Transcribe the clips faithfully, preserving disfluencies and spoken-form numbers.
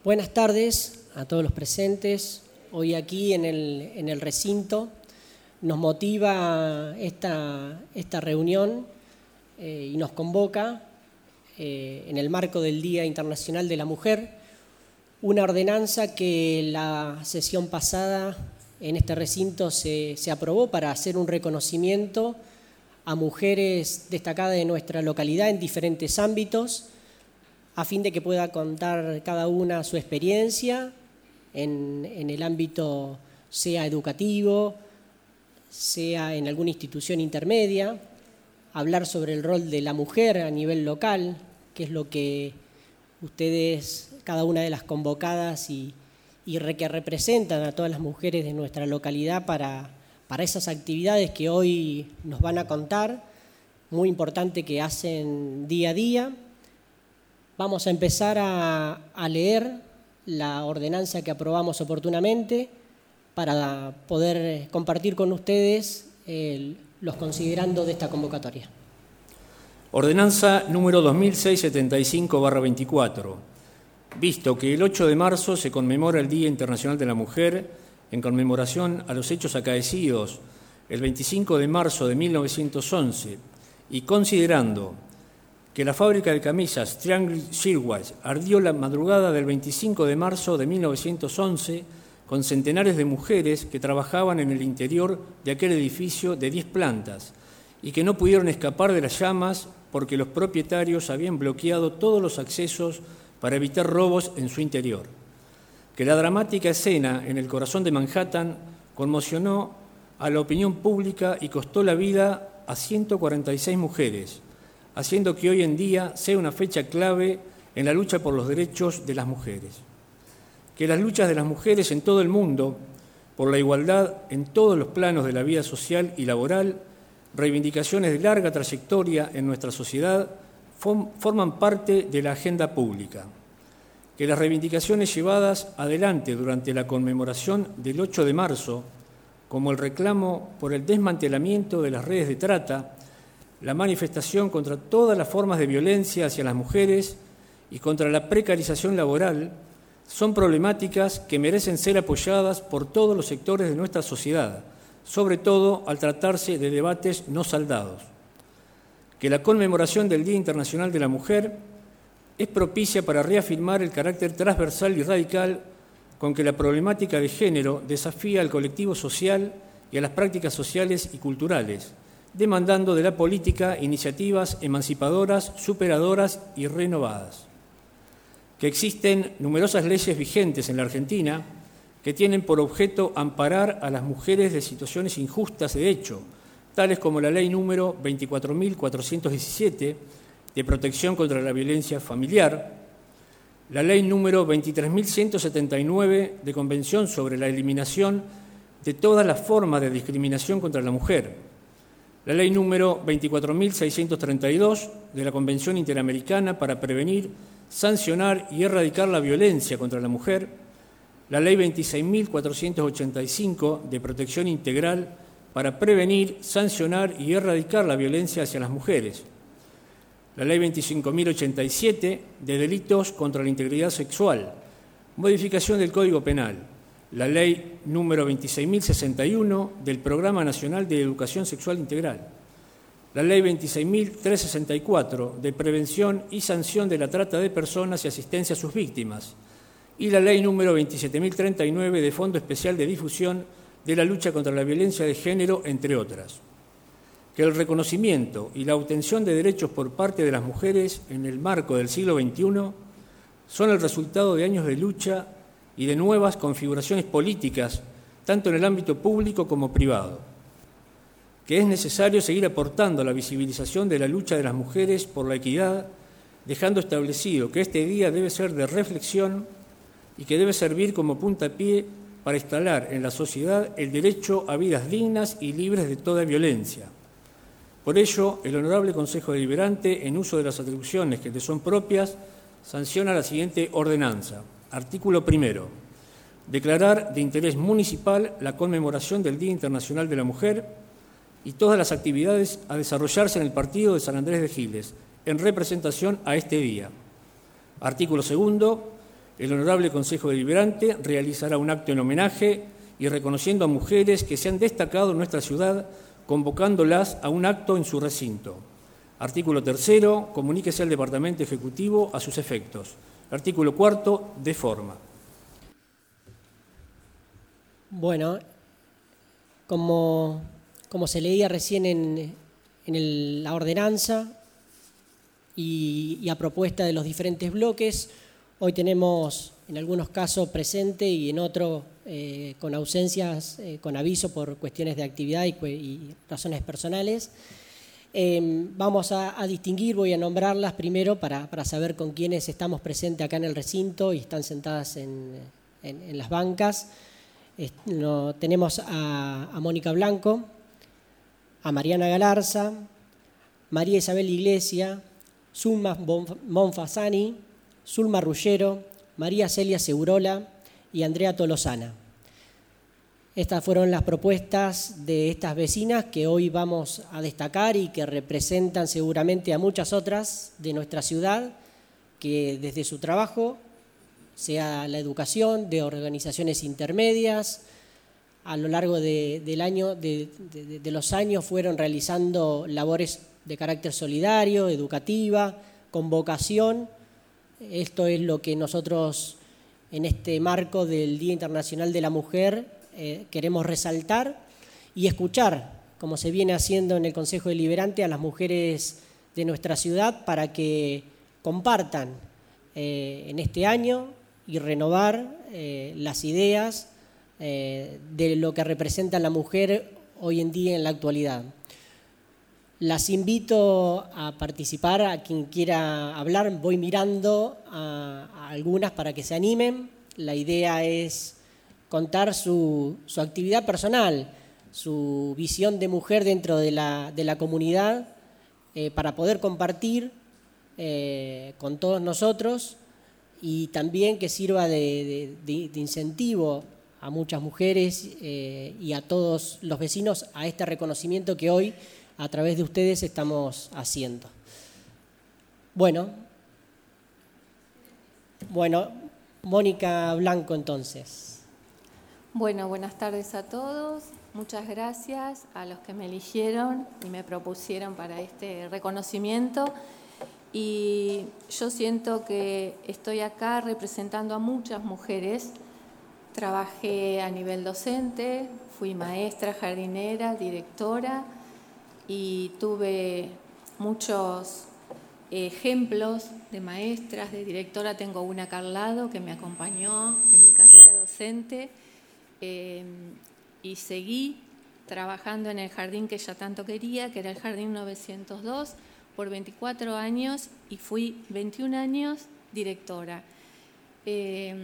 Buenas tardes a todos los presentes. Hoy aquí en el, en el recinto nos motiva esta, esta reunión eh, y nos convoca eh, en el marco del Día Internacional de la Mujer, una ordenanza que la sesión pasada en este recinto se, se aprobó para hacer un reconocimiento a mujeres destacadas de nuestra localidad en diferentes ámbitos, a fin de que pueda contar cada una su experiencia en, en el ámbito sea educativo, sea en alguna institución intermedia, hablar sobre el rol de la mujer a nivel local, que es lo que ustedes, cada una de las convocadas y, y re, que representan a todas las mujeres de nuestra localidad para, para esas actividades que hoy nos van a contar, muy importante que hacen día a día. Vamos a empezar a, a leer la ordenanza que aprobamos oportunamente para poder compartir con ustedes eh, los considerandos de esta convocatoria. Ordenanza número dos mil seiscientos setenta y cinco barra veinticuatro. Visto que el ocho de marzo se conmemora el Día Internacional de la Mujer, en conmemoración a los hechos acaecidos el veinticinco de marzo de mil novecientos once, y considerando que la fábrica de camisas Triangle Shirtwaist ardió la madrugada del veinticinco de marzo de mil novecientos once con centenares de mujeres que trabajaban en el interior de aquel edificio de diez plantas y que no pudieron escapar de las llamas porque los propietarios habían bloqueado todos los accesos para evitar robos en su interior. Que la dramática escena en el corazón de Manhattan conmocionó a la opinión pública y costó la vida a ciento cuarenta y seis mujeres, haciendo que hoy en día sea una fecha clave en la lucha por los derechos de las mujeres. Que las luchas de las mujeres en todo el mundo por la igualdad en todos los planos de la vida social y laboral, reivindicaciones de larga trayectoria en nuestra sociedad, forman parte de la agenda pública. Que las reivindicaciones llevadas adelante durante la conmemoración del ocho de marzo, como el reclamo por el desmantelamiento de las redes de trata, la manifestación contra todas las formas de violencia hacia las mujeres y contra la precarización laboral, son problemáticas que merecen ser apoyadas por todos los sectores de nuestra sociedad, sobre todo al tratarse de debates no saldados. Que la conmemoración del Día Internacional de la Mujer es propicia para reafirmar el carácter transversal y radical con que la problemática de género desafía al colectivo social y a las prácticas sociales y culturales, demandando de la política iniciativas emancipadoras, superadoras y renovadas. Que existen numerosas leyes vigentes en la Argentina que tienen por objeto amparar a las mujeres de situaciones injustas de hecho, tales como la Ley número veinticuatro mil cuatrocientos diecisiete de protección contra la violencia familiar, la Ley número veintitrés mil ciento setenta y nueve de Convención sobre la eliminación de todas las formas de discriminación contra la mujer, la Ley número veinticuatro mil seiscientos treinta y dos de la Convención Interamericana para prevenir, sancionar y erradicar la violencia contra la mujer, la Ley veintiséis mil cuatrocientos ochenta y cinco de Protección Integral para prevenir, sancionar y erradicar la violencia hacia las mujeres, la Ley veinticinco mil ochenta y siete de Delitos contra la Integridad Sexual, modificación del Código Penal, la Ley número veintiséis mil sesenta y uno del Programa Nacional de Educación Sexual Integral, la Ley veintiséis mil trescientos sesenta y cuatro de Prevención y Sanción de la Trata de Personas y Asistencia a sus Víctimas, y la Ley número veintisiete mil treinta y nueve de Fondo Especial de Difusión de la Lucha contra la Violencia de Género, entre otras. Que el reconocimiento y la obtención de derechos por parte de las mujeres en el marco del siglo veintiuno son el resultado de años de lucha y de nuevas configuraciones políticas, tanto en el ámbito público como privado. Que es necesario seguir aportando a la visibilización de la lucha de las mujeres por la equidad, dejando establecido que este día debe ser de reflexión y que debe servir como puntapié para instalar en la sociedad el derecho a vidas dignas y libres de toda violencia. Por ello, el Honorable Consejo Deliberante, en uso de las atribuciones que le son propias, sanciona la siguiente ordenanza. Artículo primero. Declarar de interés municipal la conmemoración del Día Internacional de la Mujer y todas las actividades a desarrollarse en el partido de San Andrés de Giles, en representación a este día. Artículo segundo. el Honorable Consejo Deliberante realizará un acto en homenaje y reconociendo a mujeres que se han destacado en nuestra ciudad, convocándolas a un acto en su recinto. Artículo tercero, comuníquese al Departamento Ejecutivo a sus efectos. Artículo cuarto, de forma. Bueno, como, como se leía recién en, en el, la ordenanza y, y a propuesta de los diferentes bloques, hoy tenemos en algunos casos presente y en otros eh, con ausencias, eh, con aviso por cuestiones de actividad y, y razones personales. Eh, vamos a, a distinguir, voy a nombrarlas primero para, para saber con quiénes estamos presentes acá en el recinto y están sentadas en, en, en las bancas. Eh, no, tenemos a, a Mónica Blanco, a Mariana Galarza, María Isabel Iglesia, Zulma Monfasani, Zulma Ruggero, María Celia Segurola y Andrea Tolosana. Estas fueron las propuestas de estas vecinas que hoy vamos a destacar y que representan seguramente a muchas otras de nuestra ciudad que desde su trabajo, sea la educación, de organizaciones intermedias, a lo largo de, del año, de, de, de los años fueron realizando labores de carácter solidario, educativa, con vocación. Esto es lo que nosotros en este marco del Día Internacional de la Mujer Eh, queremos resaltar y escuchar, como se viene haciendo en el Consejo Deliberante, a las mujeres de nuestra ciudad para que compartan eh, en este año y renovar eh, las ideas eh, de lo que representa la mujer hoy en día en la actualidad. Las invito a participar, a quien quiera hablar, voy mirando a, a algunas para que se animen. La idea es contar su, su actividad personal, su visión de mujer dentro de la, de la comunidad, eh, para poder compartir eh, con todos nosotros y también que sirva de, de, de incentivo a muchas mujeres eh, y a todos los vecinos a este reconocimiento que hoy a través de ustedes estamos haciendo. Bueno, bueno, Mónica Blanco entonces. Bueno, buenas tardes a todos. Muchas gracias a los que me eligieron y me propusieron para este reconocimiento. Y yo siento que estoy acá representando a muchas mujeres. Trabajé a nivel docente, fui maestra, jardinera, directora y tuve muchos ejemplos de maestras, de directora. Tengo una acá al lado que me acompañó en mi carrera docente. Eh, y seguí trabajando en el jardín que ella tanto quería, que era el Jardín novecientos dos, por veinticuatro años y fui veintiún años directora. Eh,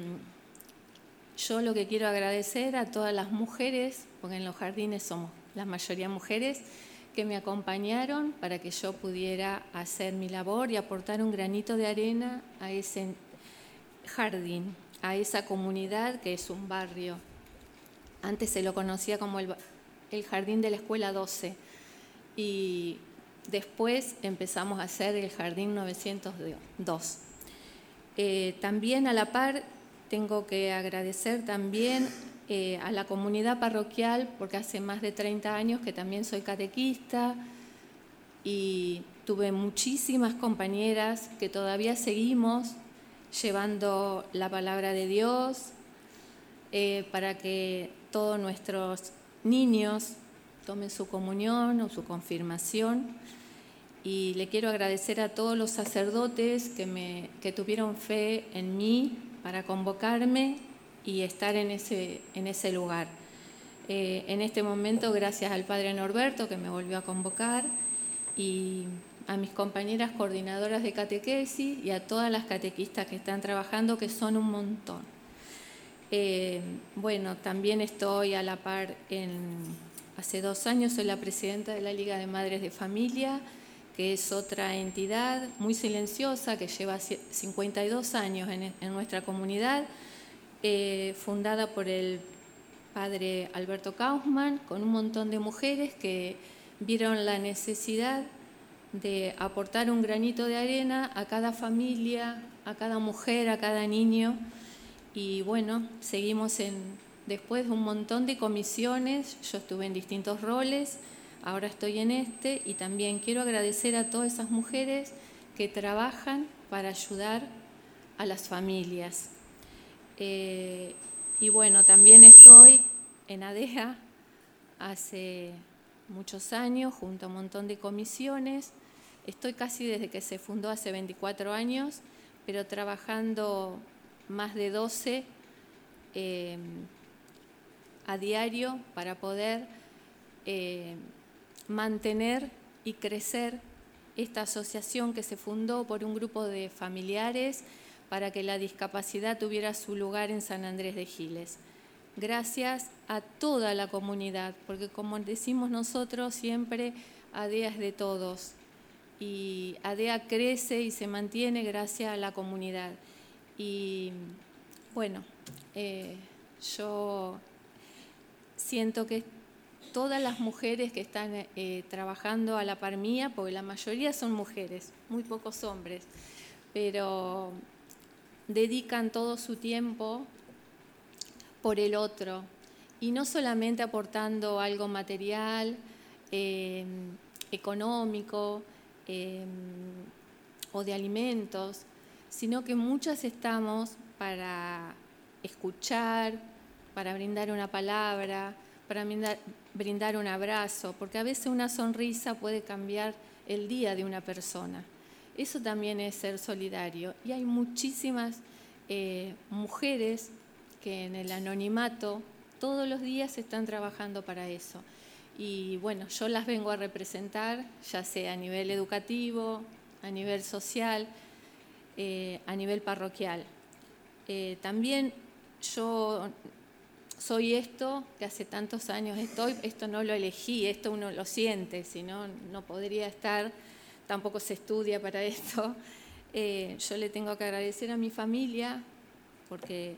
yo lo que quiero agradecer a todas las mujeres, porque en los jardines somos la mayoría mujeres, que me acompañaron para que yo pudiera hacer mi labor y aportar un granito de arena a ese jardín, a esa comunidad que es un barrio. Antes se lo conocía como el, el Jardín de la Escuela doce y después empezamos a hacer el Jardín novecientos dos. Eh, también a la par tengo que agradecer también eh, a la comunidad parroquial, porque hace más de treinta años que también soy catequista y tuve muchísimas compañeras que todavía seguimos llevando la palabra de Dios eh, para que todos nuestros niños tomen su comunión o su confirmación. Y le quiero agradecer a todos los sacerdotes que, me, que tuvieron fe en mí para convocarme y estar en ese, en ese lugar. Eh, en este momento, gracias al Padre Norberto que me volvió a convocar y a mis compañeras coordinadoras de catequesis y a todas las catequistas que están trabajando, que son un montón. Eh, bueno, también estoy a la par, en, hace dos años soy la presidenta de la Liga de Madres de Familia, que es otra entidad muy silenciosa que lleva cincuenta y dos años en, en nuestra comunidad, eh, fundada por el padre Alberto Kaufmann, con un montón de mujeres que vieron la necesidad de aportar un granito de arena a cada familia, a cada mujer, a cada niño. Y bueno, seguimos en, después de un montón de comisiones, yo estuve en distintos roles, ahora estoy en este, y también quiero agradecer a todas esas mujeres que trabajan para ayudar a las familias. Eh, y bueno, también estoy en ADEA hace muchos años, junto a un montón de comisiones. Estoy casi desde que se fundó hace veinticuatro años, pero trabajando más de doce eh, a diario para poder eh, mantener y crecer esta asociación que se fundó por un grupo de familiares para que la discapacidad tuviera su lugar en San Andrés de Giles. Gracias a toda la comunidad, porque como decimos nosotros siempre, ADEA es de todos y ADEA crece y se mantiene gracias a la comunidad. Y bueno, eh, yo siento que todas las mujeres que están eh, trabajando a la par mía, porque la mayoría son mujeres, muy pocos hombres, pero dedican todo su tiempo por el otro, y no solamente aportando algo material, eh, económico eh, o de alimentos, sino que muchas estamos para escuchar, para brindar una palabra, para brindar, brindar un abrazo, porque a veces una sonrisa puede cambiar el día de una persona. Eso también es ser solidario, y hay muchísimas eh, mujeres que en el anonimato todos los días están trabajando para eso. Y bueno, yo las vengo a representar, ya sea a nivel educativo, a nivel social, eh, a nivel parroquial. Eh, también yo soy esto que hace tantos años estoy, esto no lo elegí, esto uno lo siente, si no, no podría estar, tampoco se estudia para esto. Eh, yo le tengo que agradecer a mi familia, porque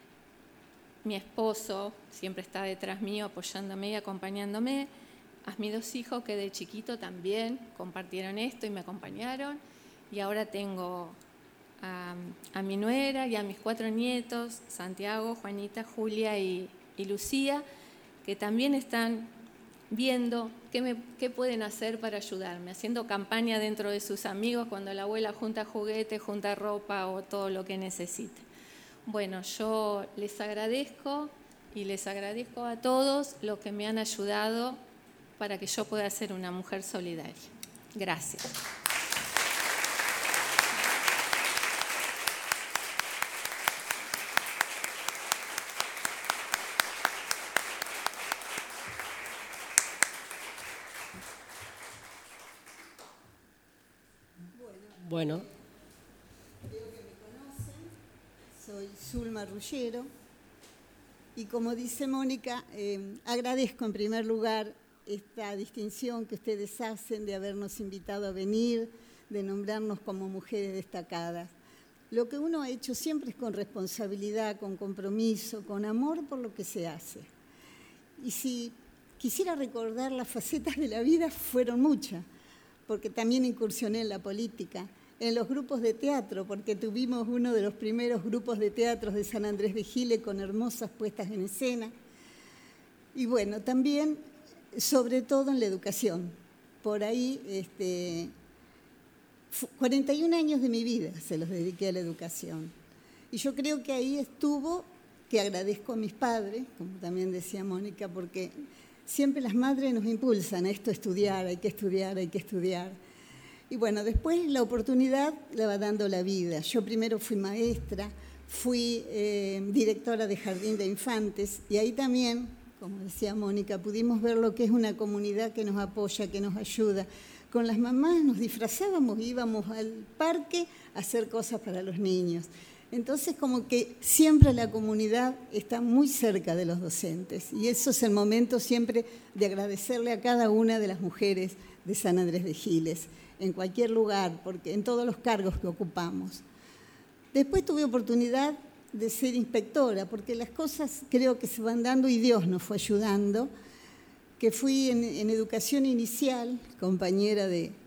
mi esposo siempre está detrás mío, apoyándome y acompañándome, a mis dos hijos que de chiquito también compartieron esto y me acompañaron, y ahora tengo a, a mi nuera y a mis cuatro nietos, Santiago, Juanita, Julia y, y Lucía, que también están viendo qué, me, qué pueden hacer para ayudarme, haciendo campaña dentro de sus amigos cuando la abuela junta juguetes, junta ropa o todo lo que necesite. Bueno, yo les agradezco y les agradezco a todos los que me han ayudado para que yo pueda ser una mujer solidaria. Gracias. Bueno. Creo que me conocen. Soy Zulma Ruggiero y como dice Mónica, eh, agradezco en primer lugar esta distinción que ustedes hacen de habernos invitado a venir, de nombrarnos como mujeres destacadas. Lo que uno ha hecho siempre es con responsabilidad, con compromiso, con amor por lo que se hace. Y si quisiera recordar las facetas de la vida, fueron muchas, porque también incursioné en la política, en los grupos de teatro, porque tuvimos uno de los primeros grupos de teatros de San Andrés de Giles con hermosas puestas en escena. Y bueno, también, sobre todo en la educación. Por ahí, este, cuarenta y un años de mi vida se los dediqué a la educación. Y yo creo que ahí estuvo, que agradezco a mis padres, como también decía Mónica, porque siempre las madres nos impulsan a esto, estudiar, hay que estudiar, hay que estudiar. Y bueno, después la oportunidad la va dando la vida. Yo primero fui maestra, fui eh, directora de jardín de infantes, y ahí también, como decía Mónica, pudimos ver lo que es una comunidad que nos apoya, que nos ayuda. Con las mamás nos disfrazábamos, íbamos al parque a hacer cosas para los niños. Entonces, como que siempre la comunidad está muy cerca de los docentes, y eso es el momento siempre de agradecerle a cada una de las mujeres de San Andrés de Giles, en cualquier lugar, porque en todos los cargos que ocupamos. Después tuve oportunidad de ser inspectora, porque las cosas creo que se van dando y Dios nos fue ayudando, que fui en, en educación inicial, compañera de,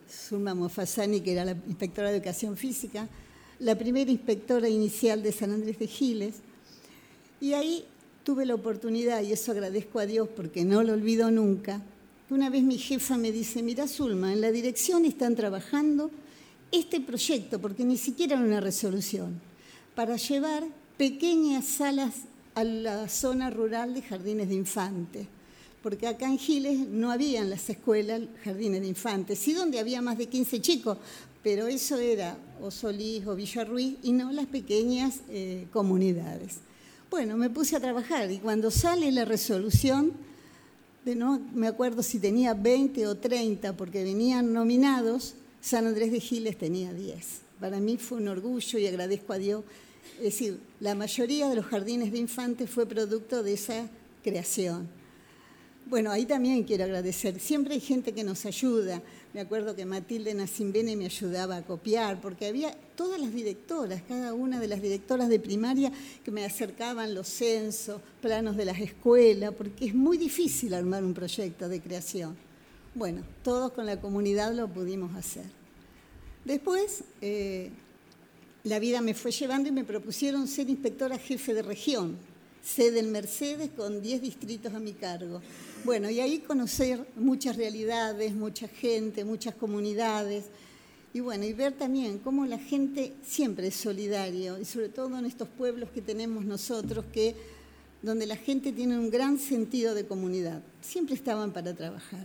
Zulma Mofassani, que era la inspectora de educación física, la primera inspectora inicial de San Andrés de Giles. Y ahí tuve la oportunidad, y eso agradezco a Dios porque no lo olvido nunca, que una vez mi jefa me dice, mira Zulma, en la dirección están trabajando este proyecto, porque ni siquiera era una resolución, para llevar pequeñas salas a la zona rural de jardines de infantes, porque acá en Giles no había en las escuelas jardines de infantes, sí donde había más de quince chicos, pero eso era o Solís o Villa Ruiz y no las pequeñas eh, comunidades. Bueno, me puse a trabajar y cuando sale la resolución, de no me acuerdo si tenía veinte o treinta, porque venían nominados, San Andrés de Giles tenía diez. Para mí fue un orgullo y agradezco a Dios. Es decir, la mayoría de los jardines de infantes fue producto de esa creación. Bueno, ahí también quiero agradecer. Siempre hay gente que nos ayuda. Me acuerdo que Matilde Nacimbene me ayudaba a copiar, porque había todas las directoras, cada una de las directoras de primaria que me acercaban los censos, planos de las escuelas, porque es muy difícil armar un proyecto de creación. Bueno, todos con la comunidad lo pudimos hacer. Después, eh, la vida me fue llevando y me propusieron ser inspectora jefe de región, sede en Mercedes con diez distritos a mi cargo. Bueno, y ahí conocer muchas realidades, mucha gente, muchas comunidades, y bueno, y ver también cómo la gente siempre es solidaria, y sobre todo en estos pueblos que tenemos nosotros, que, donde la gente tiene un gran sentido de comunidad. Siempre estaban para trabajar.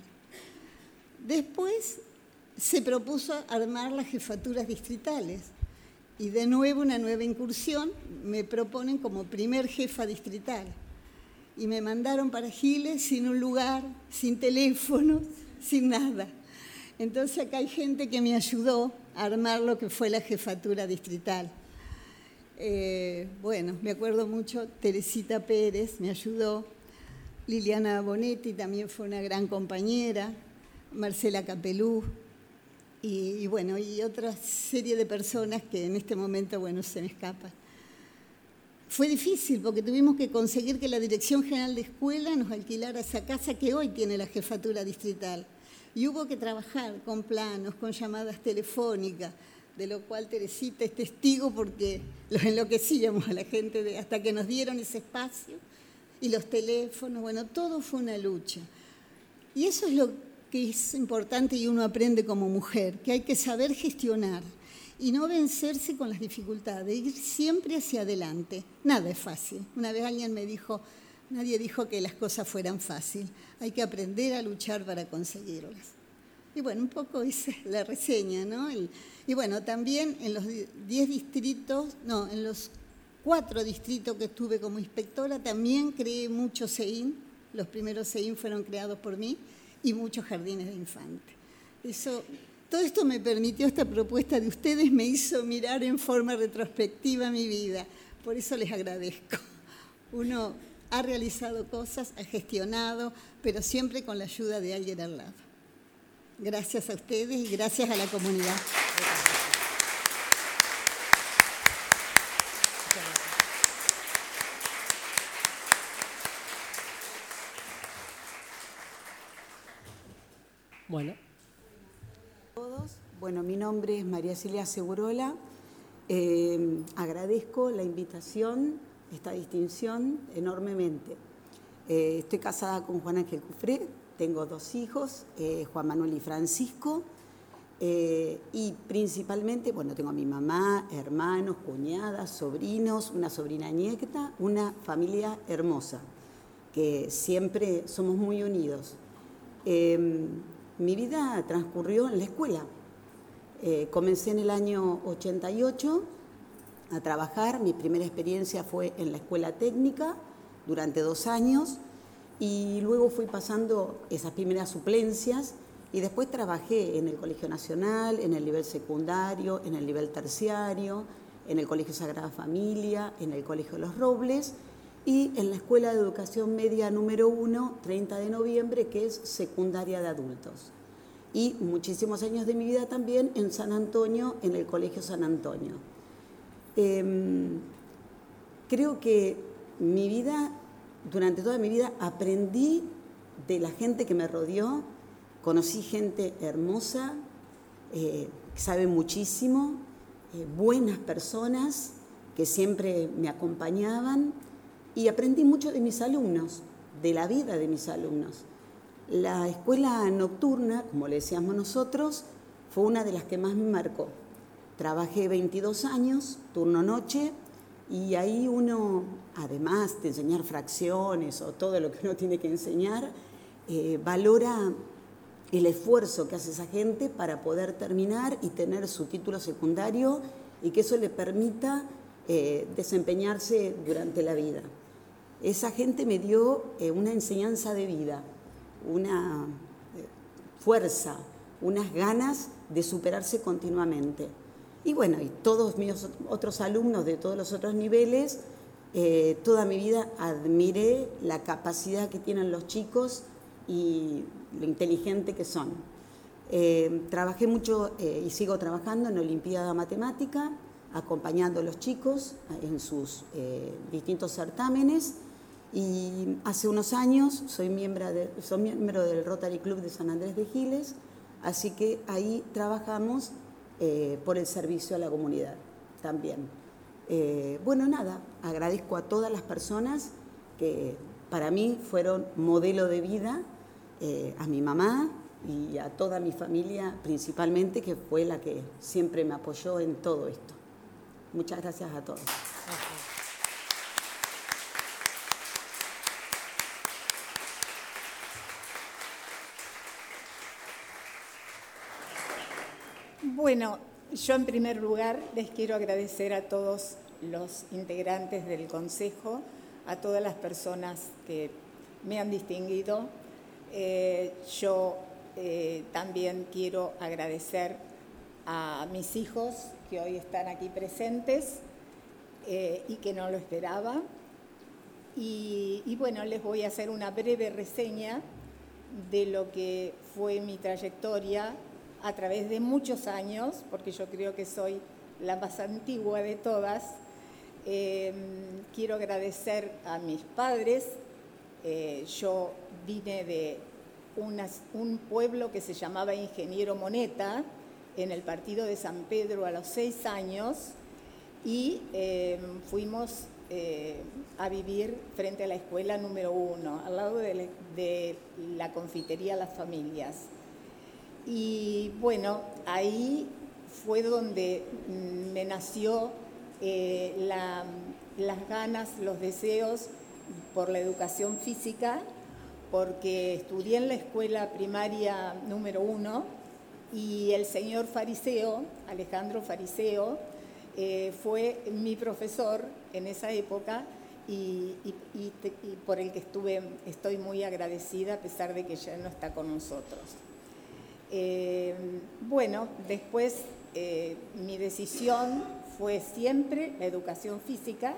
Después se propuso armar las jefaturas distritales, y de nuevo una nueva incursión, me proponen como primer jefa distrital. Y me mandaron para Giles sin un lugar, sin teléfono, sin nada. Entonces acá hay gente que me ayudó a armar lo que fue la jefatura distrital. Eh, bueno, me acuerdo mucho, Teresita Pérez me ayudó, Liliana Bonetti también fue una gran compañera, Marcela Capelú, y, y bueno, y otra serie de personas que en este momento, bueno, se me escapan. Fue difícil porque tuvimos que conseguir que la Dirección General de Escuela nos alquilara esa casa que hoy tiene la jefatura distrital. Y hubo que trabajar con planos, con llamadas telefónicas, de lo cual Teresita es testigo porque los enloquecíamos a la gente de, hasta que nos dieron ese espacio y los teléfonos. Bueno, todo fue una lucha. Y eso es lo que es importante y uno aprende como mujer, que hay que saber gestionar y no vencerse con las dificultades, ir siempre hacia adelante. Nada es fácil. Una vez alguien me dijo, nadie dijo que las cosas fueran fáciles. Hay que aprender a luchar para conseguirlas. Y bueno, un poco esa es la reseña, ¿no? El, y bueno, también en los diez distritos, no, en los cuatro distritos que estuve como inspectora, también creé muchos C E I N. Los primeros C E I N fueron creados por mí y muchos jardines de infantes. Eso... Todo esto me permitió, esta propuesta de ustedes me hizo mirar en forma retrospectiva mi vida. Por eso les agradezco. Uno ha realizado cosas, ha gestionado, pero siempre con la ayuda de alguien al lado. Gracias a ustedes y gracias a la comunidad. Bueno. Bueno, mi nombre es María Celia Segurola. Eh, agradezco la invitación, esta distinción enormemente. Eh, estoy casada con Juan Ángel Cufré, tengo dos hijos, eh, Juan Manuel y Francisco, eh, y principalmente, bueno, tengo a mi mamá, hermanos, cuñadas, sobrinos, una sobrina nieta, una familia hermosa, que siempre somos muy unidos. Eh, mi vida transcurrió en la escuela. Eh, comencé en el año ochenta y ocho a trabajar. Mi primera experiencia fue en la escuela técnica durante dos años y luego fui pasando esas primeras suplencias y después trabajé en el Colegio Nacional, en el nivel secundario, en el nivel terciario, en el Colegio Sagrada Familia, en el Colegio Los Robles y en la Escuela de Educación Media número uno, treinta de noviembre, que es secundaria de adultos. Y muchísimos años de mi vida también en San Antonio, en el Colegio San Antonio. Eh, creo que mi vida, durante toda mi vida, aprendí de la gente que me rodeó, conocí gente hermosa, eh, que saben muchísimo, eh, buenas personas que siempre me acompañaban, y aprendí mucho de mis alumnos, de la vida de mis alumnos. La escuela nocturna, como le decíamos nosotros, fue una de las que más me marcó. Trabajé veintidós años, turno noche, y ahí uno, además de enseñar fracciones o todo lo que uno tiene que enseñar, eh, valora el esfuerzo que hace esa gente para poder terminar y tener su título secundario, y que eso le permita eh, desempeñarse durante la vida. Esa gente me dio eh, una enseñanza de vida, una eh, fuerza, unas ganas de superarse continuamente. Y bueno, y todos mis otros alumnos de todos los otros niveles, eh, toda mi vida admiré la capacidad que tienen los chicos y lo inteligente que son. Eh, trabajé mucho eh, y sigo trabajando en Olimpiada Matemática, acompañando a los chicos en sus eh, distintos certámenes, y hace unos años soy miembro, de, soy miembro del Rotary Club de San Andrés de Giles, así que ahí trabajamos eh, por el servicio a la comunidad también. Eh, bueno, nada, agradezco a todas las personas que para mí fueron modelo de vida, eh, a mi mamá y a toda mi familia principalmente, que fue la que siempre me apoyó en todo esto. Muchas gracias a todos. Bueno, yo en primer lugar les quiero agradecer a todos los integrantes del Consejo, a todas las personas que me han distinguido. Eh, yo eh, también quiero agradecer a mis hijos que hoy están aquí presentes eh, y que no lo esperaba. Y, y bueno, les voy a hacer una breve reseña de lo que fue mi trayectoria a través de muchos años, porque yo creo que soy la más antigua de todas. Eh, quiero agradecer a mis padres. Eh, yo vine de una, un pueblo que se llamaba Ingeniero Moneta, en el partido de San Pedro, a los seis años, y eh, fuimos eh, a vivir frente a la escuela número uno, al lado de la, de la confitería Las Familias. Y bueno, ahí fue donde me nació eh, la, las ganas, los deseos por la educación física, porque estudié en la escuela primaria número uno y el señor Fariseo, Alejandro Fariseo, eh, fue mi profesor en esa época y, y, y, y por el que estuve, estoy muy agradecida a pesar de que ya no está con nosotros. Eh, bueno, después eh, mi decisión fue siempre la educación física,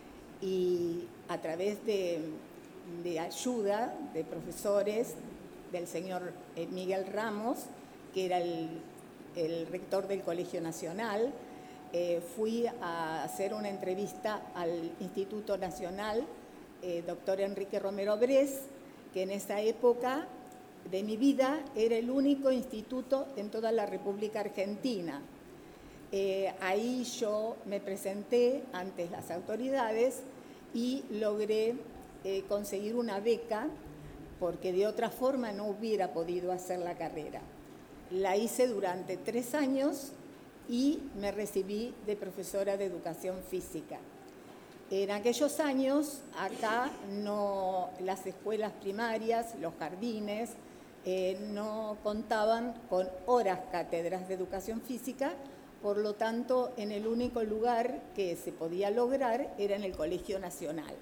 y a través de, de ayuda de profesores, del señor Miguel Ramos, que era el, el rector del Colegio Nacional, eh, fui a hacer una entrevista al Instituto Nacional, eh, doctor Enrique Romero Bres, que en esa época de mi vida era el único instituto en toda la República Argentina. Eh, ahí yo me presenté ante las autoridades y logré eh, conseguir una beca, porque de otra forma no hubiera podido hacer la carrera. La hice durante tres años y me recibí de profesora de educación física. En aquellos años, acá no, las escuelas primarias, los jardines, eh, no contaban con horas cátedras de educación física, por lo tanto, en el único lugar que se podía lograr era en el Colegio Nacional.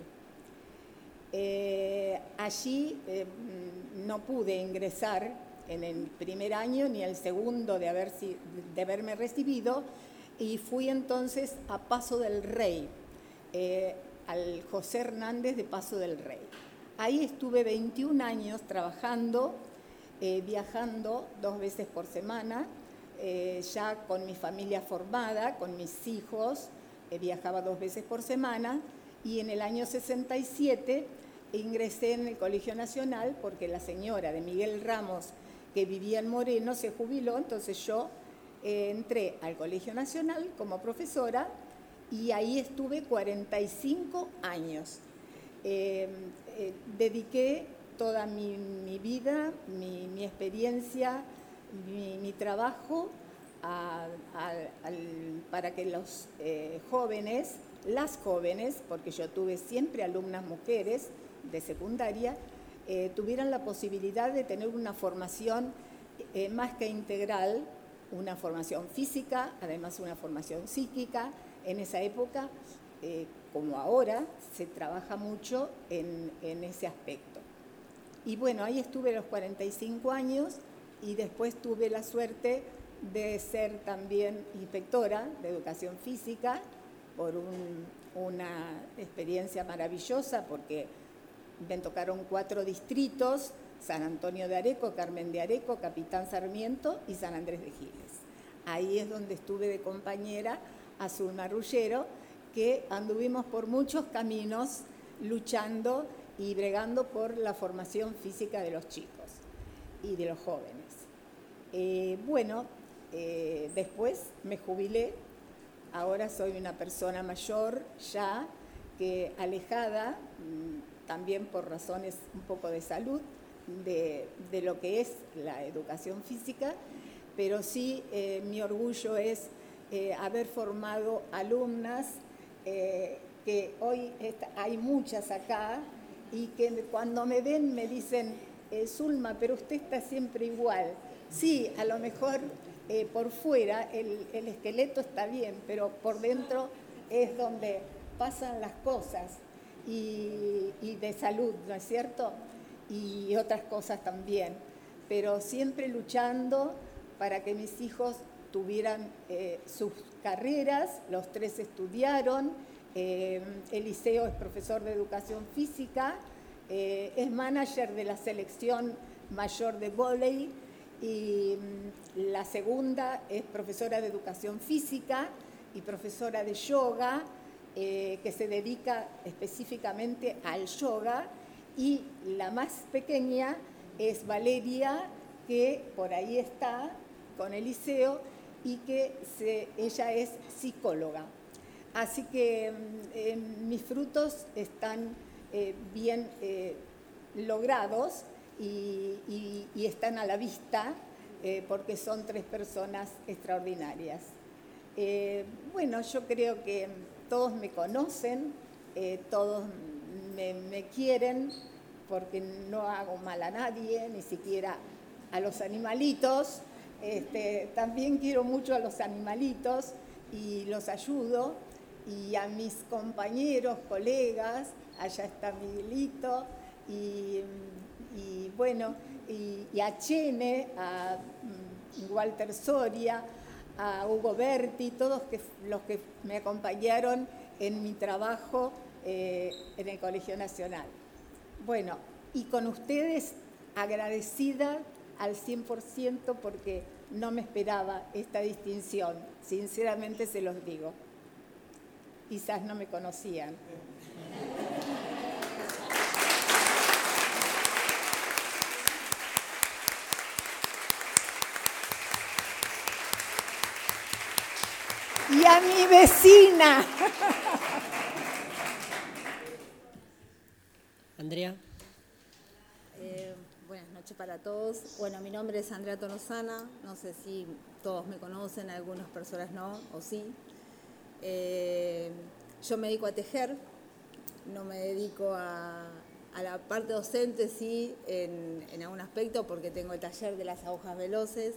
Eh, allí eh, no pude ingresar en el primer año ni el segundo de, haber, de haberme recibido, y fui entonces a Paso del Rey, eh, al José Hernández de Paso del Rey. Ahí estuve veintiún años trabajando, eh, viajando dos veces por semana, eh, ya con mi familia formada, con mis hijos, eh, viajaba dos veces por semana, y en el año sesenta y siete ingresé en el Colegio Nacional porque la señora de Miguel Ramos, que vivía en Moreno, se jubiló, entonces yo eh, entré al Colegio Nacional como profesora y ahí estuve cuarenta y cinco años. Eh, eh, dediqué toda mi, mi vida, mi, mi experiencia, mi, mi trabajo a, a, al, para que los eh, jóvenes, las jóvenes, porque yo tuve siempre alumnas mujeres de secundaria, eh, tuvieran la posibilidad de tener una formación eh, más que integral, una formación física, además una formación psíquica. En esa época, eh, como ahora, se trabaja mucho en, en ese aspecto. Y bueno, ahí estuve los cuarenta y cinco años y después tuve la suerte de ser también inspectora de educación física por un, una experiencia maravillosa porque me tocaron cuatro distritos: San Antonio de Areco, Carmen de Areco, Capitán Sarmiento y San Andrés de Giles. Ahí es donde estuve de compañera a Zulma Ruggiero, que anduvimos por muchos caminos luchando y bregando por la formación física de los chicos y de los jóvenes. Eh, bueno, eh, después me jubilé, ahora soy una persona mayor ya, que alejada, también por razones un poco de salud, de, de lo que es la educación física, pero sí eh, mi orgullo es eh, haber formado alumnas eh, que hoy está, hay muchas acá y que cuando me ven me dicen, eh, Zulma, pero usted está siempre igual. Sí, a lo mejor eh, por fuera el, el esqueleto está bien, pero por dentro es donde pasan las cosas y, y de salud, ¿no es cierto? Y otras cosas también, pero siempre luchando para que mis hijos tuvieran eh, sus carreras. Los tres estudiaron, eh, Eliseo es profesor de educación física, eh, es manager de la selección mayor de vóley y mm, la segunda es profesora de educación física y profesora de yoga, eh, que se dedica específicamente al yoga, y la más pequeña es Valeria, que por ahí está con Eliseo y que se, ella es psicóloga. Así que eh, mis frutos están eh, bien eh, logrados y, y, y están a la vista eh, porque son tres personas extraordinarias. Eh, bueno, yo creo que todos me conocen, eh, todos me, me quieren porque no hago mal a nadie, ni siquiera a los animalitos. Este, también quiero mucho a los animalitos y los ayudo, y a mis compañeros, colegas, allá está Miguelito, y, y bueno, y, y a Chene, a um, Walter Soria, a Hugo Berti, todos que, los que me acompañaron en mi trabajo eh, en el Colegio Nacional. Bueno, y con ustedes agradecida al cien por ciento porque no me esperaba esta distinción, sinceramente se los digo. Quizás no me conocían. Y a mi vecina. Andrea. Eh, buenas noches para todos. Bueno, mi nombre es Andrea Tolosana. No sé si todos me conocen, algunas personas no, o sí. Eh, yo me dedico a tejer, no me dedico a, a la parte docente, sí, en, en algún aspecto, porque tengo el taller de las agujas veloces.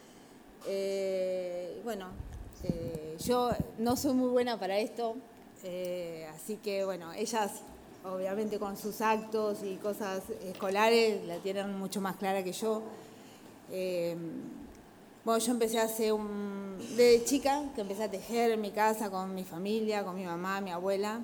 Eh, bueno, eh, yo no soy muy buena para esto, eh, así que bueno, ellas obviamente con sus actos y cosas escolares la tienen mucho más clara que yo. Eh, bueno, yo empecé hace un... desde chica, que empecé a tejer en mi casa con mi familia, con mi mamá, mi abuela.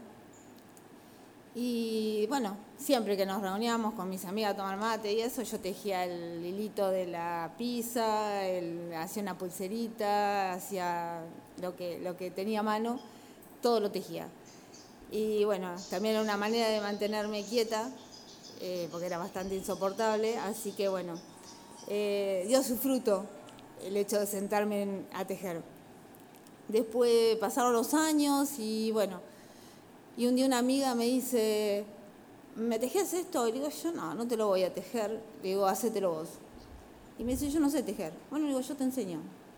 Y bueno, siempre que nos reuníamos con mis amigas a tomar mate y eso, yo tejía el hilito de la pizza, el, hacía una pulserita, hacía lo que, lo que tenía a mano, todo lo tejía. Y bueno, también era una manera de mantenerme quieta, eh, porque era bastante insoportable, así que bueno, eh, dio su fruto. el hecho de sentarme en- a tejer. Después pasaron los años y bueno, y un día una amiga me dice, ¿me tejes esto? Y le digo, yo no, no te lo voy a tejer. Le digo, hacételo vos. Y me dice, yo no sé tejer. Bueno, le digo, yo te enseño.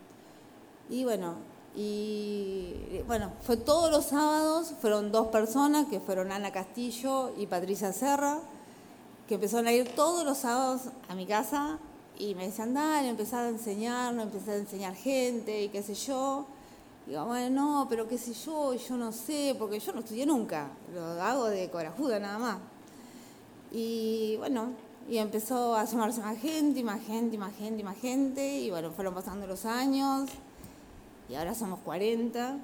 Y bueno, y bueno, fue todos los sábados, fueron dos personas, que fueron Ana Castillo y Patricia Serra, que empezaron a ir todos los sábados a mi casa y me decían, dale, empezar a enseñar, empezar a enseñar gente y qué sé yo. Y digo, bueno, no, pero qué sé yo, yo no sé, porque yo no estudié nunca, lo hago de corajuda nada más. Y bueno, y empezó a sumarse más gente, y más gente, y más gente, y más gente, y bueno, fueron pasando los años, y ahora somos cuarenta.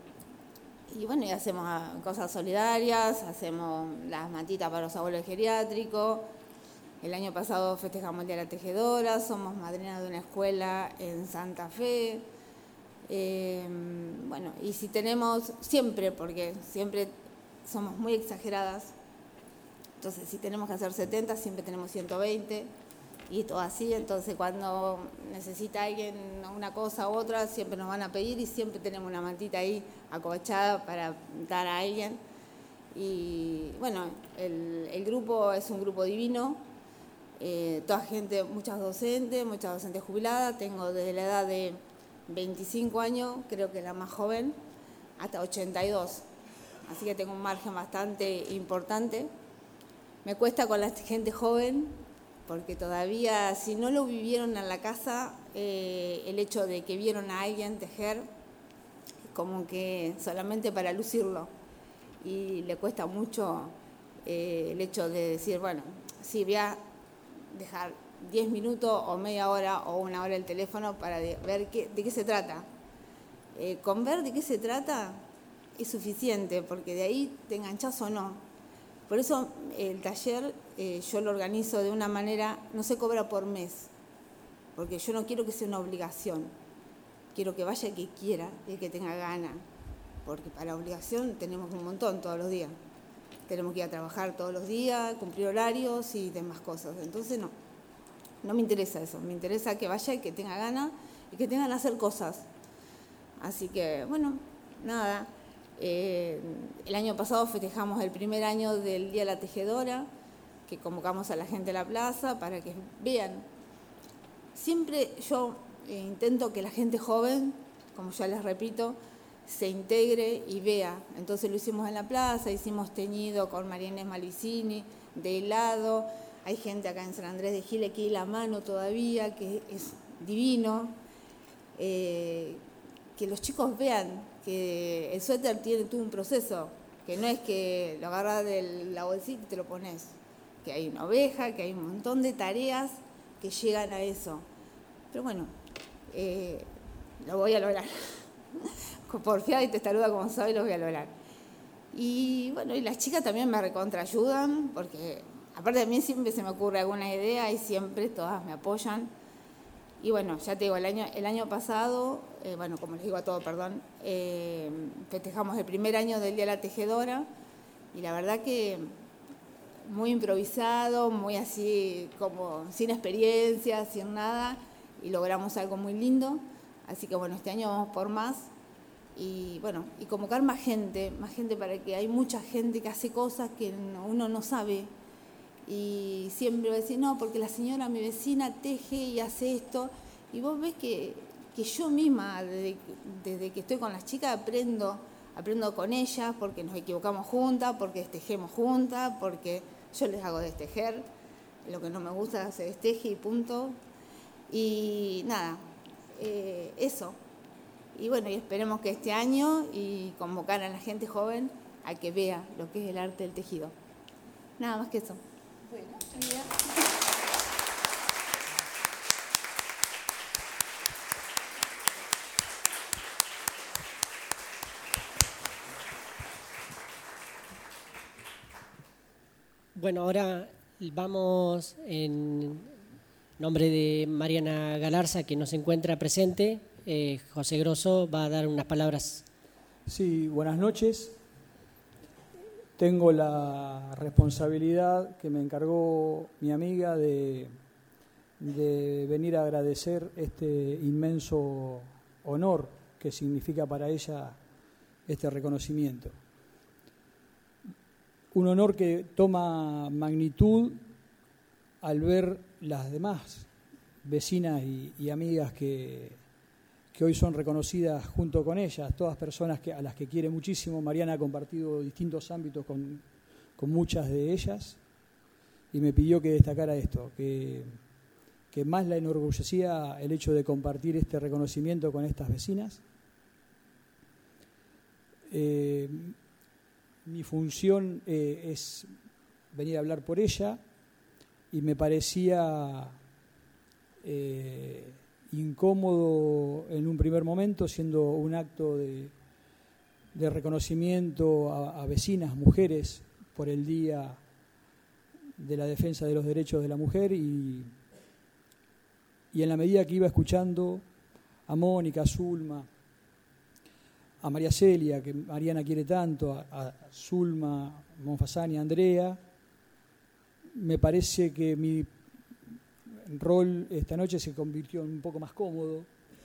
Y bueno, y hacemos cosas solidarias, hacemos las mantitas para los abuelos geriátricos. El año pasado festejamos el Día de la Tejedora, somos madrinas de una escuela en Santa Fe. Eh, bueno, y si tenemos, siempre, porque siempre somos muy exageradas, entonces si tenemos que hacer setenta, siempre tenemos ciento veinte, y todo así, entonces cuando necesita alguien una cosa u otra, siempre nos van a pedir y siempre tenemos una mantita ahí acobachada para dar a alguien. Y bueno, el, el grupo es un grupo divino, eh, toda gente, muchas docentes, muchas docentes jubiladas, tengo desde la edad de veinticinco años, creo que la más joven, hasta ochenta y dos, así que tengo un margen bastante importante. Me cuesta con la gente joven, porque todavía, si no lo vivieron en la casa, eh, el hecho de que vieron a alguien tejer, como que solamente para lucirlo, y le cuesta mucho eh, el hecho de decir, bueno, sí, voy a dejar diez minutos o media hora o una hora el teléfono para de, ver qué, de qué se trata. Eh, con ver de qué se trata es suficiente, porque de ahí te enganchás o no. Por eso el taller eh, yo lo organizo de una manera, no se cobra por mes, porque yo no quiero que sea una obligación. Quiero que vaya el que quiera y el que tenga ganas, porque para obligación tenemos un montón todos los días. Tenemos que ir a trabajar todos los días, cumplir horarios y demás cosas. Entonces no. No me interesa eso, me interesa que vaya y que tenga ganas y que tengan hacer cosas. Así que, bueno, nada. Eh, el año pasado festejamos el primer año del Día de la Tejedora, que convocamos a la gente a la plaza para que vean. Siempre yo eh, intento que la gente joven, como ya les repito, se integre y vea. Entonces lo hicimos en la plaza, hicimos teñido con María Inés Malvicini, de helado. Hay gente acá en San Andrés de Giles que la mano todavía, que es divino. Eh, que los chicos vean que el suéter tiene todo un proceso, que no es que lo agarras de la bolsita y te lo pones, que hay una oveja, que hay un montón de tareas que llegan a eso. Pero bueno, eh, lo voy a lograr. Porfiada y testaruda como soy, lo voy a lograr. Y bueno, y las chicas también me recontraayudan, porque aparte de mí siempre se me ocurre alguna idea y siempre todas me apoyan. Y bueno, ya te digo, el año, el año pasado, eh, bueno, como les digo a todos, perdón, eh, festejamos el primer año del Día de la Tejedora y la verdad que muy improvisado, muy así como sin experiencia, sin nada, y logramos algo muy lindo. Así que bueno, este año vamos por más y bueno, y convocar más gente, más gente para que hay mucha gente que hace cosas que uno no sabe. Y siempre va a decir, no, porque la señora, mi vecina, teje y hace esto. Y vos ves que, que yo misma, desde, desde que estoy con las chicas, aprendo, aprendo con ellas, porque nos equivocamos juntas, porque tejemos juntas, porque yo les hago destejer. Lo que no me gusta se desteje y punto. Y nada, eh, eso. Y bueno, y esperemos que este año y convocar a la gente joven a que vea lo que es el arte del tejido. Nada más que eso. Bueno, ya. Bueno, ahora vamos en nombre de Mariana Galarza, que nos encuentra presente. Eh, José Grosso va a dar unas palabras. Sí, buenas noches. Tengo la responsabilidad que me encargó mi amiga de de venir a agradecer este inmenso honor que significa para ella este reconocimiento. Un honor que toma magnitud al ver las demás vecinas y, y amigas que, que hoy son reconocidas junto con ellas, todas personas que, a las que quiere muchísimo. Mariana ha compartido distintos ámbitos con, con muchas de ellas y me pidió que destacara esto, que, que más la enorgullecía el hecho de compartir este reconocimiento con estas vecinas. Eh, mi función eh, es venir a hablar por ella y me parecía eh, incómodo en un primer momento, siendo un acto de, de reconocimiento a, a vecinas, mujeres, por el Día de la Defensa de los Derechos de la Mujer, y, y en la medida que iba escuchando a Mónica, a Zulma, a María Celia, que Mariana quiere tanto, a, a Zulma, Monfasani, a Andrea, me parece que mi rol esta noche se convirtió en un poco más cómodo,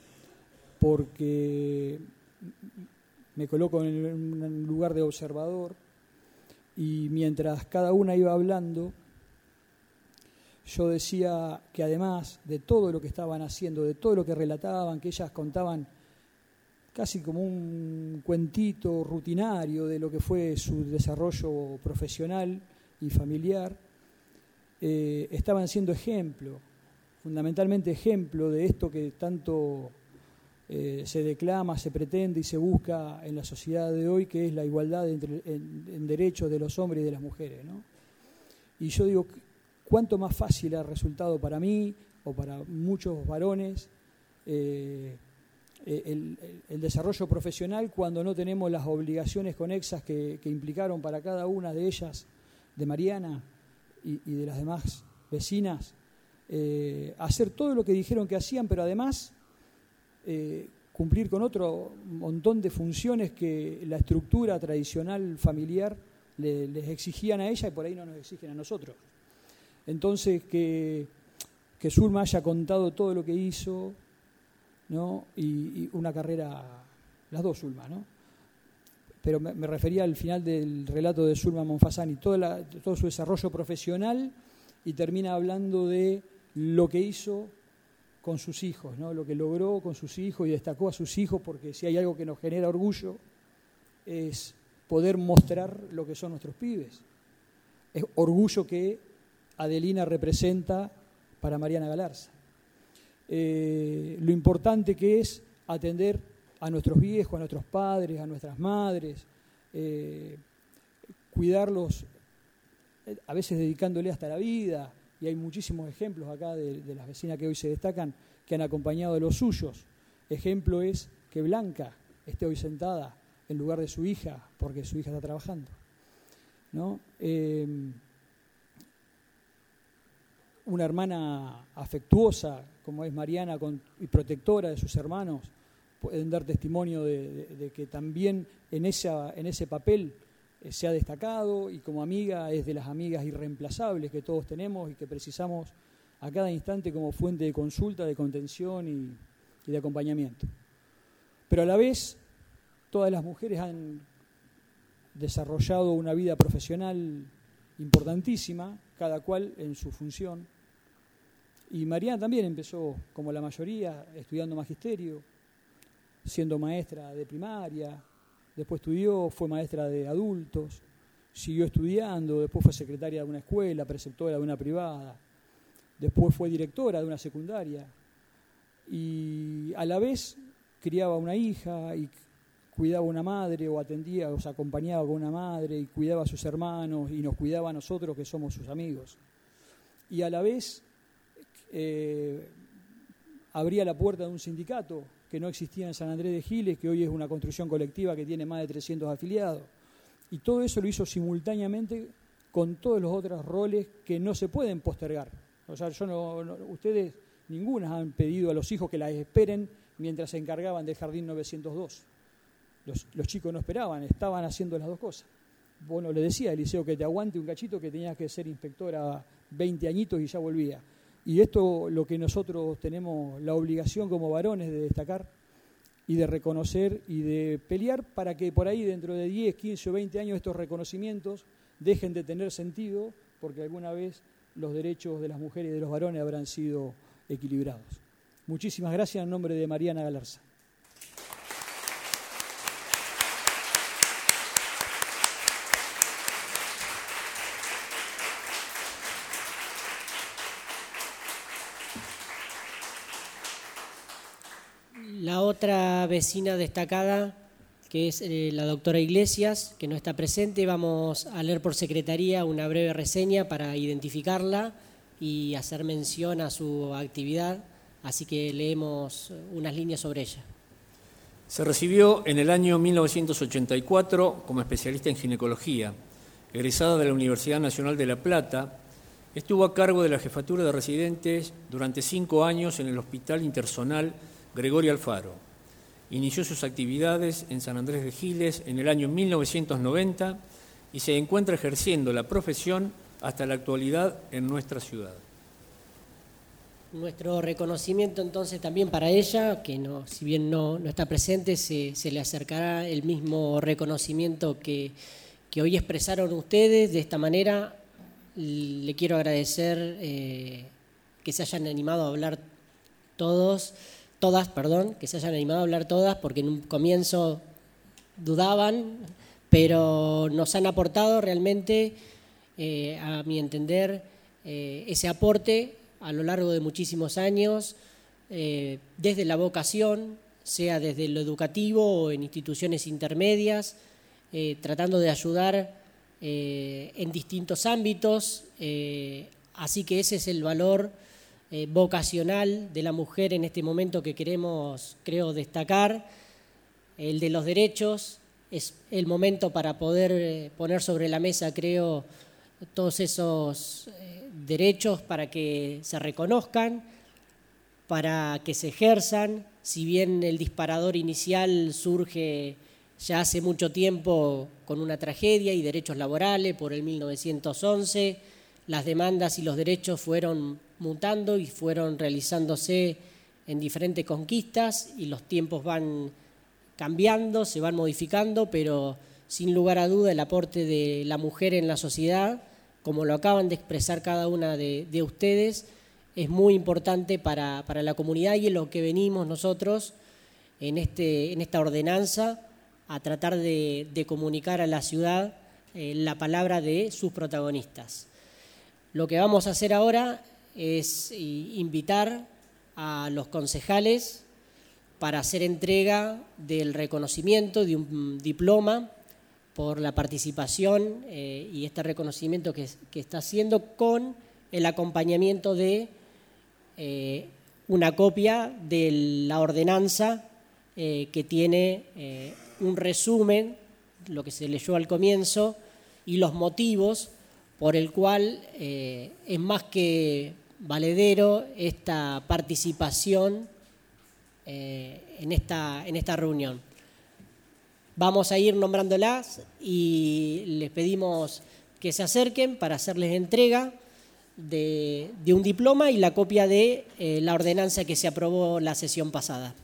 porque me coloco en un lugar de observador y mientras cada una iba hablando, yo decía que además de todo lo que estaban haciendo, de todo lo que relataban, que ellas contaban casi como un cuentito rutinario de lo que fue su desarrollo profesional y familiar, eh, estaban siendo ejemplo, fundamentalmente ejemplo de esto que tanto eh, se declama, se pretende y se busca en la sociedad de hoy, que es la igualdad entre, en, en derechos de los hombres y de las mujeres, ¿no? Y yo digo, cuánto más fácil ha resultado para mí o para muchos varones eh, El, el, el desarrollo profesional cuando no tenemos las obligaciones conexas que, que implicaron para cada una de ellas, de Mariana y, y de las demás vecinas, eh, hacer todo lo que dijeron que hacían, pero además eh, cumplir con otro montón de funciones que la estructura tradicional familiar le, les exigían a ella y por ahí no nos exigen a nosotros. Entonces, que, que Zulma haya contado todo lo que hizo, ¿no? Y, y una carrera, las dos Zulma, ¿no? Pero me, me refería al final del relato de Zulma Monfasani, toda la, todo su desarrollo profesional, y termina hablando de lo que hizo con sus hijos, ¿no? Lo que logró con sus hijos y destacó a sus hijos, porque si hay algo que nos genera orgullo es poder mostrar lo que son nuestros pibes. Es orgullo que Adelina representa para Mariana Galarza. Eh, lo importante que es atender a nuestros viejos, a nuestros padres, a nuestras madres, eh, cuidarlos, eh, a veces dedicándole hasta la vida, y hay muchísimos ejemplos acá de, de las vecinas que hoy se destacan, que han acompañado a los suyos. Ejemplo es que Blanca esté hoy sentada en lugar de su hija, porque su hija está trabajando, ¿no? Eh, una hermana afectuosa como es Mariana con, y protectora de sus hermanos, pueden dar testimonio de, de, de que también en, esa, en ese papel eh, se ha destacado, y como amiga es de las amigas irreemplazables que todos tenemos y que precisamos a cada instante como fuente de consulta, de contención y, y de acompañamiento. Pero a la vez, todas las mujeres han desarrollado una vida profesional importantísima, cada cual en su función. Y Mariana también empezó, como la mayoría, estudiando magisterio, siendo maestra de primaria, después estudió, fue maestra de adultos, siguió estudiando, después fue secretaria de una escuela, preceptora de una privada, después fue directora de una secundaria, y a la vez criaba una hija y cuidaba a una madre, o atendía, o se acompañaba con una madre, y cuidaba a sus hermanos, y nos cuidaba a nosotros que somos sus amigos. Y a la vez eh, abría la puerta de un sindicato que no existía en San Andrés de Giles, que hoy es una construcción colectiva que tiene más de trescientos afiliados. Y todo eso lo hizo simultáneamente con todos los otros roles que no se pueden postergar. O sea, yo no, no ustedes, ninguna han pedido a los hijos que las esperen mientras se encargaban del Jardín novecientos dos. Los, los chicos no esperaban, estaban haciendo las dos cosas. Bueno, le decía a Eliseo que te aguante un cachito, que tenías que ser inspectora veinte añitos y ya volvía. Y esto lo que nosotros tenemos la obligación como varones de destacar y de reconocer y de pelear para que por ahí dentro de diez, quince o veinte años estos reconocimientos dejen de tener sentido, porque alguna vez los derechos de las mujeres y de los varones habrán sido equilibrados. Muchísimas gracias en nombre de Mariana Galarza. La otra vecina destacada, que es eh, la doctora Iglesias, que no está presente, vamos a leer por secretaría una breve reseña para identificarla y hacer mención a su actividad, así que leemos unas líneas sobre ella. Se recibió en el año mil novecientos ochenta y cuatro como especialista en ginecología. Egresada de la Universidad Nacional de La Plata, estuvo a cargo de la jefatura de residentes durante cinco años en el Hospital Intersonal Gregorio Alfaro. Inició sus actividades en San Andrés de Giles en el año mil novecientos noventa y se encuentra ejerciendo la profesión hasta la actualidad en nuestra ciudad. Nuestro reconocimiento entonces también para ella, que no, si bien no, no está presente, se, se le acercará el mismo reconocimiento que, que hoy expresaron ustedes. De esta manera le quiero agradecer eh, que se hayan animado a hablar todos, todas, perdón, que se hayan animado a hablar todas, porque en un comienzo dudaban, pero nos han aportado realmente, eh, a mi entender, eh, ese aporte a lo largo de muchísimos años, eh, desde la vocación, sea desde lo educativo o en instituciones intermedias, eh, tratando de ayudar eh, en distintos ámbitos, eh, así que ese es el valor eh, vocacional de la mujer en este momento que queremos, creo, destacar. El de los derechos es el momento para poder eh, poner sobre la mesa, creo, todos esos eh, derechos para que se reconozcan, para que se ejerzan. Si bien el disparador inicial surge ya hace mucho tiempo con una tragedia y derechos laborales por el mil novecientos once, las demandas y los derechos fueron mutando y fueron realizándose en diferentes conquistas y los tiempos van cambiando, se van modificando, pero sin lugar a duda el aporte de la mujer en la sociedad, como lo acaban de expresar cada una de, de ustedes, es muy importante para, para la comunidad y en lo que venimos nosotros en, este, en esta ordenanza a tratar de, de comunicar a la ciudad eh, la palabra de sus protagonistas. Lo que vamos a hacer ahora es invitar a los concejales para hacer entrega del reconocimiento de un diploma por la participación eh, y este reconocimiento que, que está haciendo con el acompañamiento de eh, una copia de la ordenanza eh, que tiene eh, un resumen, lo que se leyó al comienzo, y los motivos por el cual eh, es más que valedero esta participación eh, en, esta, en esta reunión. Vamos a ir nombrándolas y les pedimos que se acerquen para hacerles entrega de, de un diploma y la copia de eh, la ordenanza que se aprobó la sesión pasada.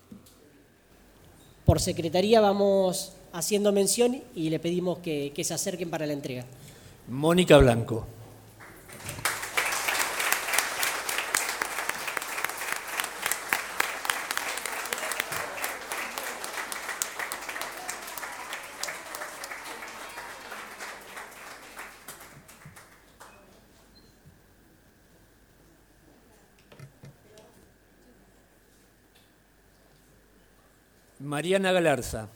Por secretaría vamos haciendo mención y le pedimos que, que se acerquen para la entrega. Mónica Blanco. Mariana Galarza.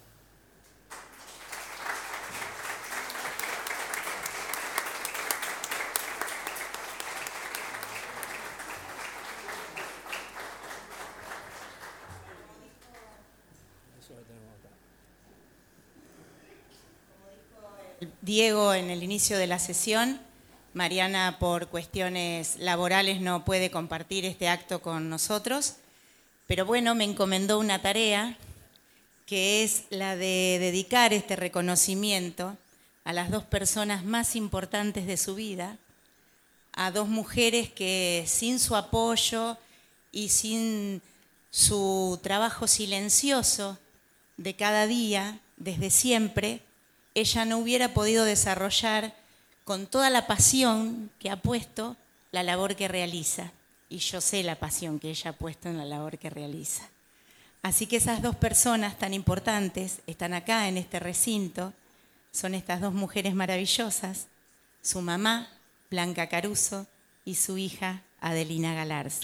Diego en el inicio de la sesión, Mariana por cuestiones laborales no puede compartir este acto con nosotros, pero bueno, me encomendó una tarea que es la de dedicar este reconocimiento a las dos personas más importantes de su vida, a dos mujeres que sin su apoyo y sin su trabajo silencioso de cada día, desde siempre, ella no hubiera podido desarrollar con toda la pasión que ha puesto la labor que realiza. Y yo sé la pasión que ella ha puesto en la labor que realiza. Así que esas dos personas tan importantes están acá en este recinto, son estas dos mujeres maravillosas, su mamá, Blanca Caruso, y su hija, Adelina Galarza.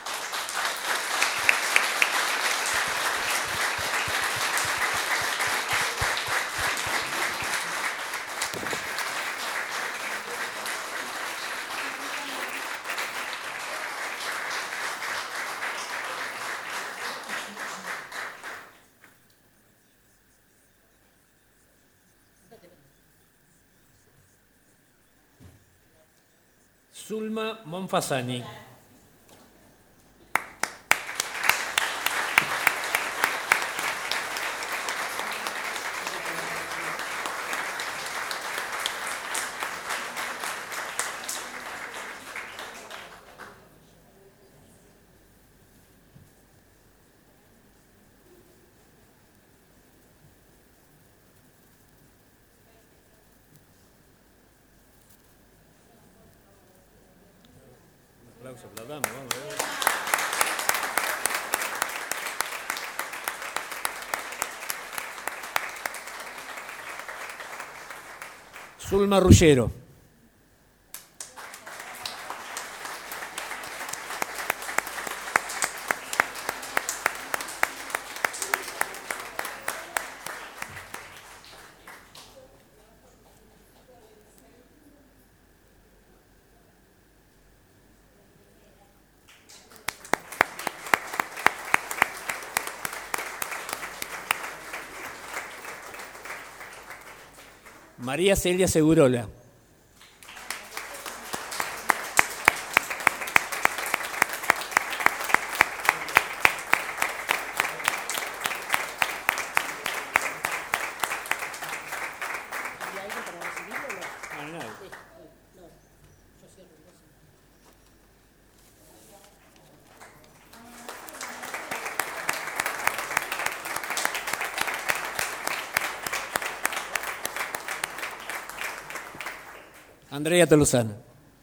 Zulma Monfasani. Aplausos, aplaudamos, vamos a ver. Zulma Rullero. María Celia Segurola. Andrea Tolosana.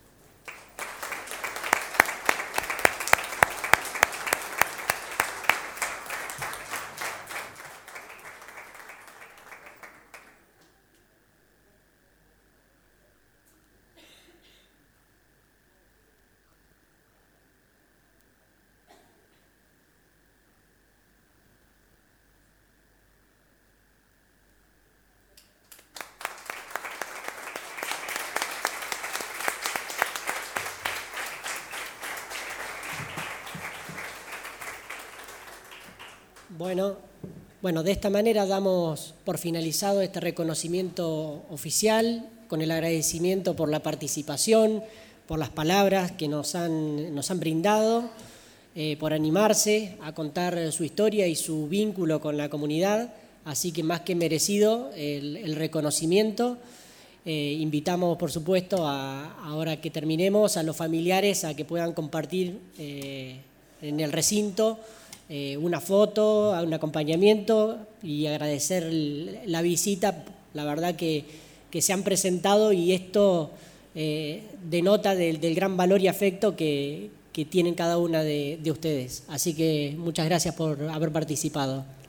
Bueno, bueno, de esta manera damos por finalizado este reconocimiento oficial, con el agradecimiento por la participación, por las palabras que nos han, nos han brindado, eh, por animarse a contar su historia y su vínculo con la comunidad, así que más que merecido el, el reconocimiento. Eh, invitamos, por supuesto, a, ahora que terminemos, a los familiares a que puedan compartir eh, en el recinto Eh, una foto, un acompañamiento y agradecer la visita. La verdad que, que se han presentado y esto eh, denota del, del gran valor y afecto que, que tienen cada una de, de ustedes. Así que muchas gracias por haber participado.